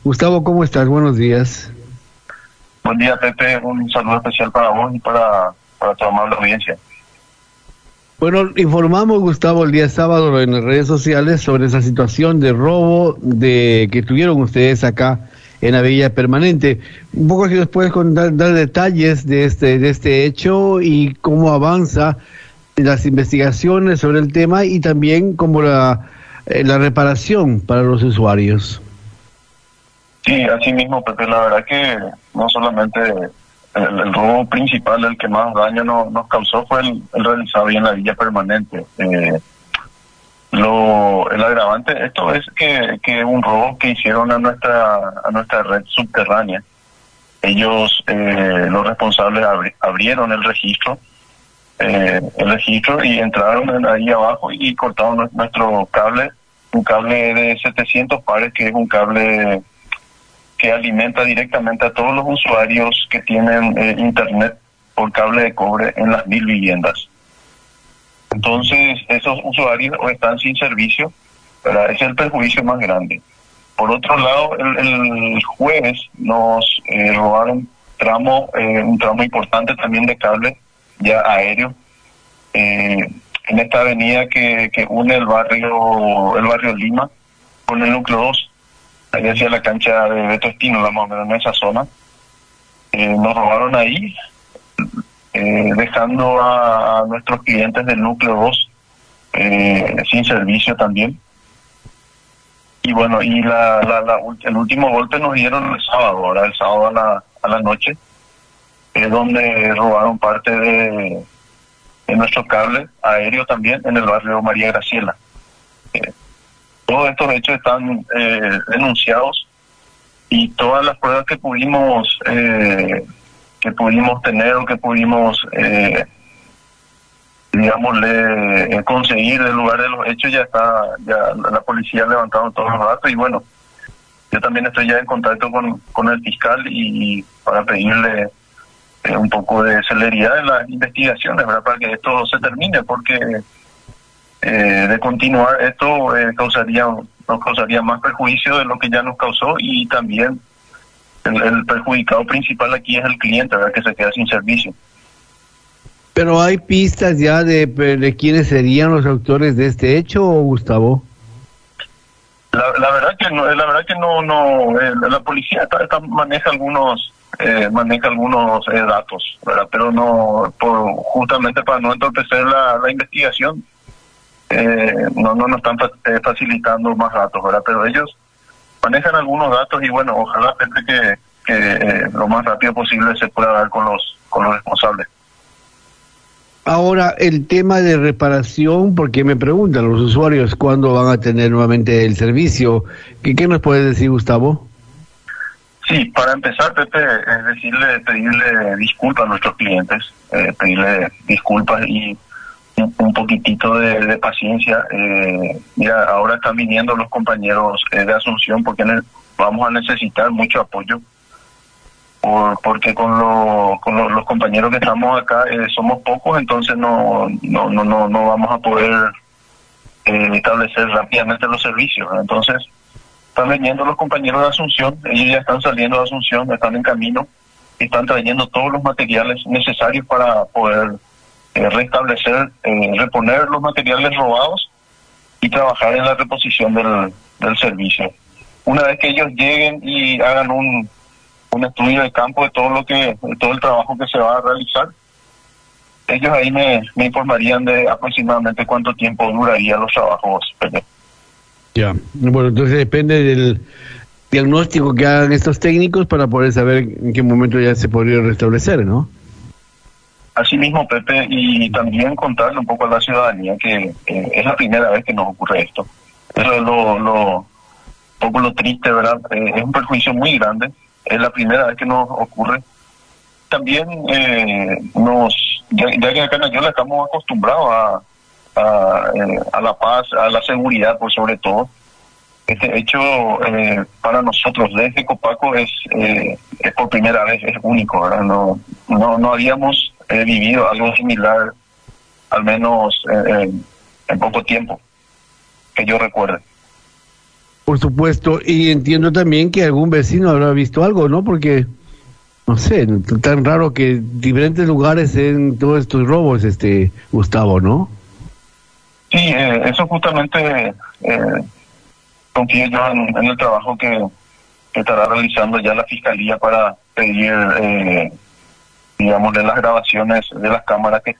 Gustavo, ¿cómo estás? Buenos días. Buen día, Pepe. Un saludo especial para vos y para tu amable audiencia. Bueno, informamos, Gustavo, el día sábado en las redes sociales sobre esa situación de robo que tuvieron ustedes acá en la Villa Permanente. Un poco si nos puedes dar detalles de este hecho y cómo avanza las investigaciones sobre el tema y también como la reparación para los usuarios. Sí, así mismo, Pepe. La verdad que no solamente el robo principal, el que más daño nos causó, fue el realizado ahí en la Villa Permanente. El agravante, esto es que un robo que hicieron a nuestra red subterránea. Ellos, los responsables, abrieron el registro y entraron ahí abajo y cortaron nuestro cable, un cable de 700 pares, que es un cable que alimenta directamente a todos los usuarios que tienen internet por cable de cobre en las 1000 viviendas. Entonces, esos usuarios están sin servicio, ¿verdad? Ese es el perjuicio más grande. Por otro lado, el jueves nos robaron un tramo importante también de cable ya aéreo, en esta avenida que une el barrio Lima con el núcleo 2, ahí hacia la cancha de Beto Espínola, más o menos en esa zona. Nos robaron ahí, dejando a nuestros clientes del núcleo 2 sin servicio también. Y bueno, y el último golpe nos dieron el sábado, el sábado a la noche, donde robaron parte de nuestro cable aéreo también en el barrio María Graciela. Todos estos hechos están denunciados, y todas las pruebas que pudimos tener o que pudimos conseguir del lugar de los hechos, ya la policía ha levantado todos los datos. Y bueno, yo también estoy ya en contacto con el fiscal y para pedirle un poco de celeridad en las investigaciones, ¿verdad? Para que esto se termine, porque de continuar esto nos causaría más perjuicio de lo que ya nos causó, y también el perjudicado principal aquí es el cliente, ¿verdad? Que se queda sin servicio. ¿Pero hay pistas ya de quiénes serían los autores de este hecho, Gustavo? La verdad que no, la policía maneja algunos datos, ¿verdad? Pero justamente para no entorpecer la investigación, no nos están facilitando más datos, ¿verdad? Pero ellos manejan algunos datos, y bueno, ojalá que lo más rápido posible se pueda dar con los responsables. Ahora, el tema de reparación, porque me preguntan los usuarios cuándo van a tener nuevamente el servicio. ¿Qué nos puedes decir, Gustavo? Sí, para empezar, Pepe, es pedirle disculpas a nuestros clientes, pedirle disculpas y un poquitito de paciencia. Mira, ahora están viniendo los compañeros de Asunción, porque vamos a necesitar mucho apoyo, porque con los compañeros que estamos acá somos pocos, entonces no vamos a poder establecer rápidamente los servicios, ¿verdad? Entonces están viniendo los compañeros de Asunción, ellos ya están saliendo de Asunción, están en camino, y están trayendo todos los materiales necesarios para poder restablecer, reponer los materiales robados y trabajar en la reposición del servicio. Una vez que ellos lleguen y hagan un estudio de campo de todo el trabajo que se va a realizar, ellos ahí me informarían de aproximadamente cuánto tiempo durarían los trabajos. Ya, bueno, entonces depende del diagnóstico que hagan estos técnicos para poder saber en qué momento ya se podría restablecer, ¿no? Así mismo, Pepe, y también contarle un poco a la ciudadanía que es la primera vez que nos ocurre esto. Eso es lo triste, ¿verdad? Es un perjuicio muy grande. Es la primera vez que nos ocurre. También ya que acá en Ayola estamos acostumbrados a la paz, a la seguridad, por sobre todo. Este hecho para nosotros desde Copaco es por primera vez, es único, ¿verdad? No habíamos vivido algo similar, al menos en poco tiempo que yo recuerde. Por supuesto, y entiendo también que algún vecino habrá visto algo, ¿no? Porque, no sé, tan raro que diferentes lugares en todos estos robos, Gustavo, ¿no? Sí, eso justamente confío yo en el trabajo que estará realizando ya la Fiscalía para pedir, digamos, de las grabaciones de las cámaras que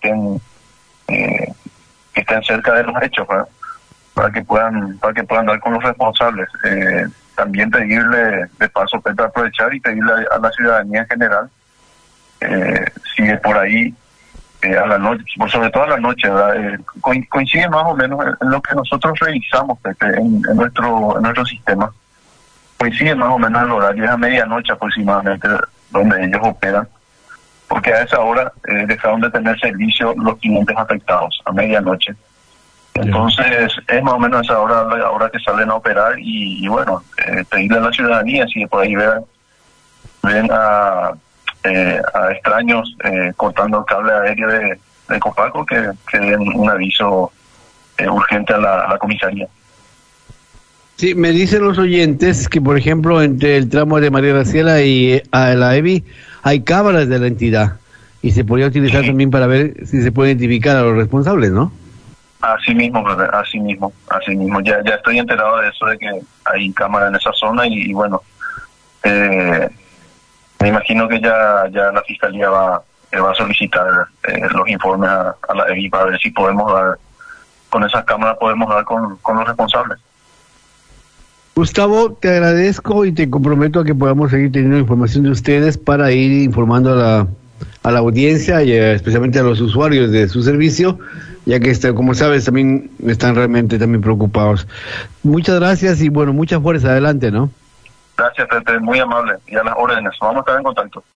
estén cerca de los hechos, ¿verdad? Para que puedan dar con los responsables. También pedirle, de paso, Pepe, aprovechar y pedirle a la ciudadanía en general, si es por ahí, a la noche, sobre todo a la noche, ¿verdad? Coincide más o menos en lo que nosotros revisamos, Pepe, en nuestro sistema. Coincide más o menos el horario, es a medianoche aproximadamente donde ellos operan, porque a esa hora dejaron de tener servicio los clientes afectados, a medianoche. Entonces es más o menos esa hora, la hora que salen a operar y bueno, pedirle a la ciudadanía si por ahí ven a extraños cortando el cable aéreo de Copaco que den un aviso urgente a la comisaría. Sí, me dicen los oyentes que, por ejemplo, entre el tramo de María Graciela y a la EVI hay cámaras de la entidad y se podría utilizar también para ver si se puede identificar a los responsables, ¿no? Así mismo, ya estoy enterado de eso, de que hay cámara en esa zona y bueno, me imagino que ya la Fiscalía va a solicitar los informes a la EVI para ver si podemos dar, con esas cámaras podemos dar con los responsables. Gustavo, te agradezco y te comprometo a que podamos seguir teniendo información de ustedes para ir informando a la audiencia y especialmente a los usuarios de su servicio, ya que como sabes también están realmente también preocupados. Muchas gracias y bueno, mucha fuerza, adelante, ¿no? Gracias, Pepe, muy amable y a las órdenes, vamos a estar en contacto.